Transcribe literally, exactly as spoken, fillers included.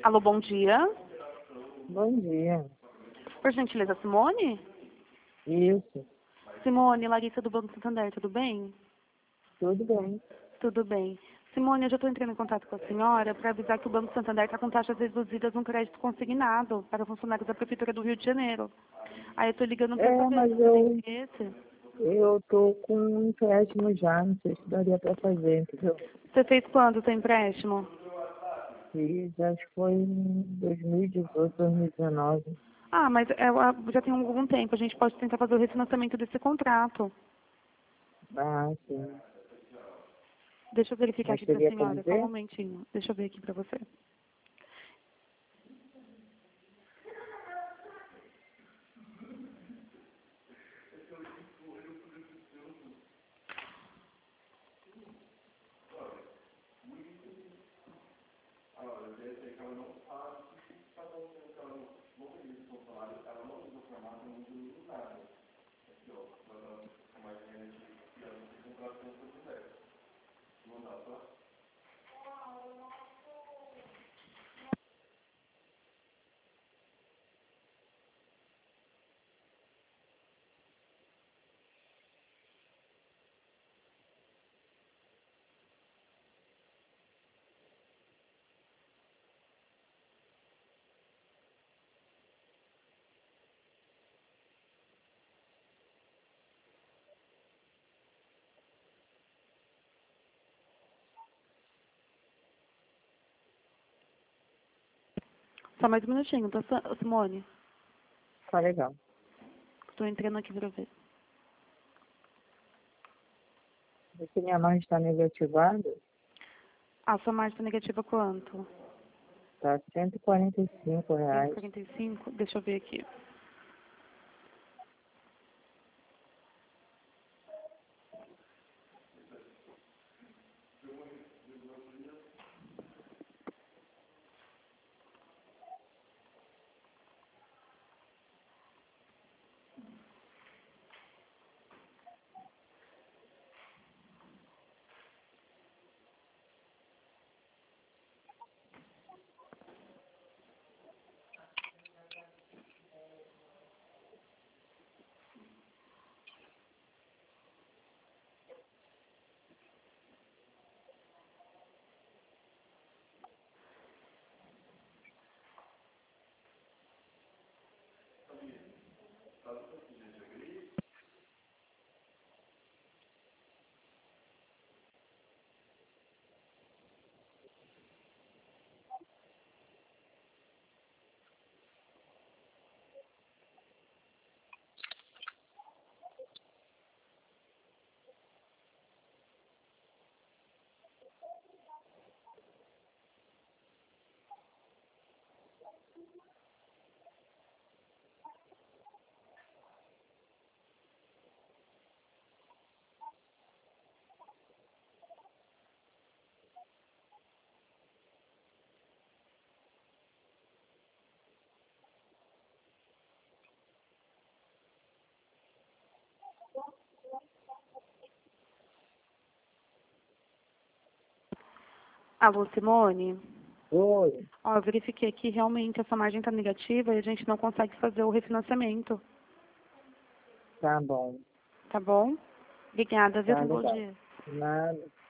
Alô, bom dia. Bom dia. Por gentileza, Simone? Isso, Simone, Larissa do Banco Santander, tudo bem? tudo bem. Tudo bem. Simone, eu já estou entrando em contato com a senhora para avisar que o Banco Santander está com taxas reduzidas no crédito consignado para funcionários da Prefeitura do Rio de Janeiro. Aí eu estou ligando para É, saber mas se você tem eu, interesse. eu tô com um empréstimo já, não sei se daria para fazer, entendeu? Você fez quando o seu empréstimo? Fiz, acho que foi em dois mil e dezoito, dois mil e dezenove. Ah, mas é, ah, já tem algum tempo. A gente pode tentar fazer o refinanciamento desse contrato. Ah, sim. Deixa eu verificar Mas aqui para a teria como senhora, só um ver? momentinho. Deixa eu ver aqui para você. Só mais um minutinho, tá, Sa- Simone? Tá legal. Estou entrando aqui para ver. Se minha mãe está negativada, A sua margem negativa quanto? tá cento e quarenta e cinco cento e reais. quarenta e cinco? Deixa eu ver aqui. Alô, Simone? Oi, Ó, eu verifiquei aqui, realmente essa margem está negativa e a gente não consegue fazer o refinanciamento. tá bom. Tá bom? Obrigada, viu? Tá Tenha um bom legal. dia. Nada.